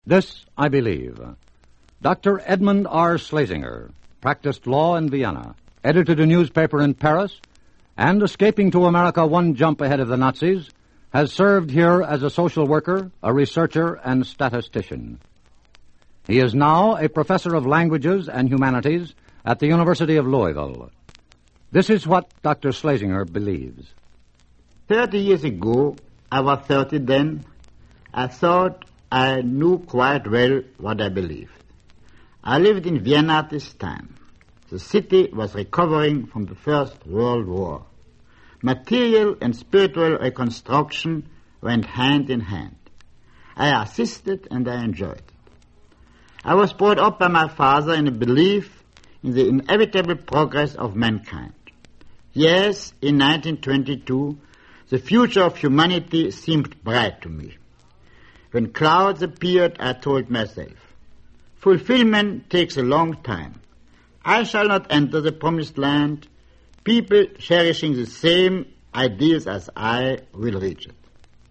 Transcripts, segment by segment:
This I believe. Dr. Edmund R. Schlesinger practiced law in Vienna, edited a newspaper in Paris, and escaping to America one jump ahead of the Nazis, has served here as a social worker, a researcher, and statistician. He is now a professor of languages and humanities at the University of Louisville. This is what Dr. Schlesinger believes. 30 years ago, I was 30 then, I thought I knew quite well what I believed. I lived in Vienna at this time. The city was recovering from the First World War. Material and spiritual reconstruction went hand in hand. I assisted and I enjoyed it. I was brought up by my father in a belief in the inevitable progress of mankind. Yes, in 1922, the future of humanity seemed bright to me. When clouds appeared, I told myself, fulfillment takes a long time. I shall not enter the promised land. People cherishing the same ideals as I will reach it.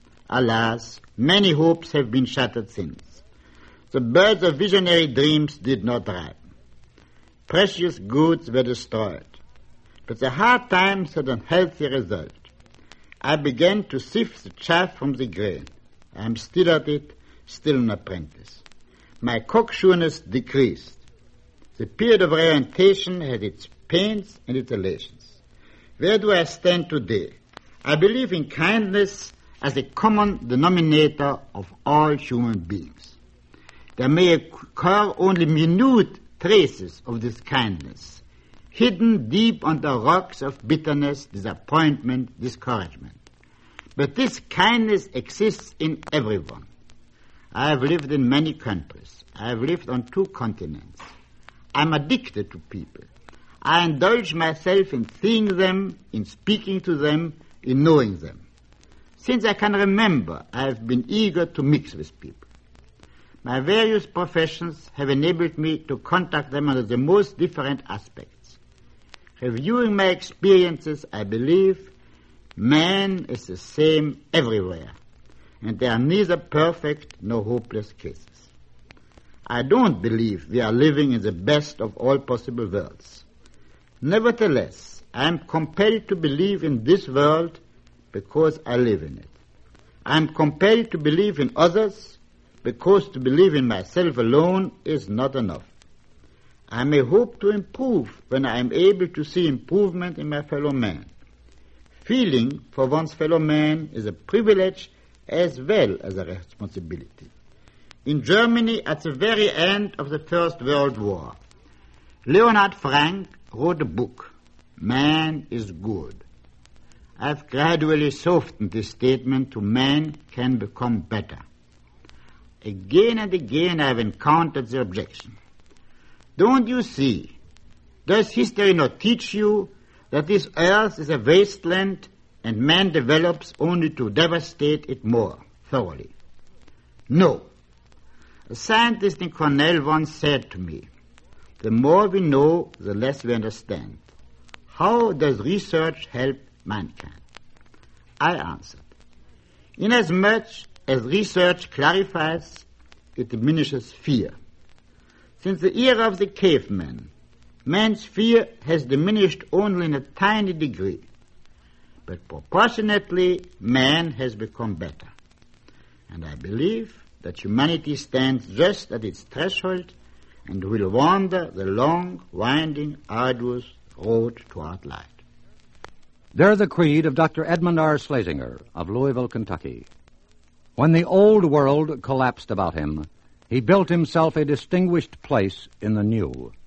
Alas, many hopes have been shattered since. The birds of visionary dreams did not ripen. Precious goods were destroyed. But the hard times had an healthy result. I began to sift the chaff from the grain. I am still at it, still an apprentice. My cocksureness decreased. The period of orientation had its pains and its elations. Where do I stand today? I believe in kindness as a common denominator of all human beings. There may occur only minute traces of this kindness, hidden deep under rocks of bitterness, disappointment, discouragement. But this kindness exists in everyone. I have lived in many countries. I have lived on 2 continents. I am addicted to people. I indulge myself in seeing them, in speaking to them, in knowing them. Since I can remember, I have been eager to mix with people. My various professions have enabled me to contact them under the most different aspects. Reviewing my experiences, I believe man is the same everywhere, and there are neither perfect nor hopeless cases. I don't believe we are living in the best of all possible worlds. Nevertheless, I am compelled to believe in this world because I live in it. I am compelled to believe in others because to believe in myself alone is not enough. I may hope to improve when I am able to see improvement in my fellow man. Feeling for one's fellow man is a privilege as well as a responsibility. In Germany, at the very end of the First World War, Leonhard Frank wrote a book, Man is Good. I've gradually softened this statement to man can become better. Again and again I've encountered the objection. Don't you see? Does history not teach you that this earth is a wasteland and man develops only to devastate it more thoroughly? No. A scientist in Cornell once said to me, the more we know, the less we understand. How does research help mankind? I answered, inasmuch as research clarifies, it diminishes fear. Since the era of the caveman, man's fear has diminished only in a tiny degree, but proportionately man has become better. And I believe that humanity stands just at its threshold and will wander the long, winding, arduous road toward light. They're the creed of Dr. Edmund R. Schlesinger of Louisville, Kentucky. When the old world collapsed about him, he built himself a distinguished place in the new.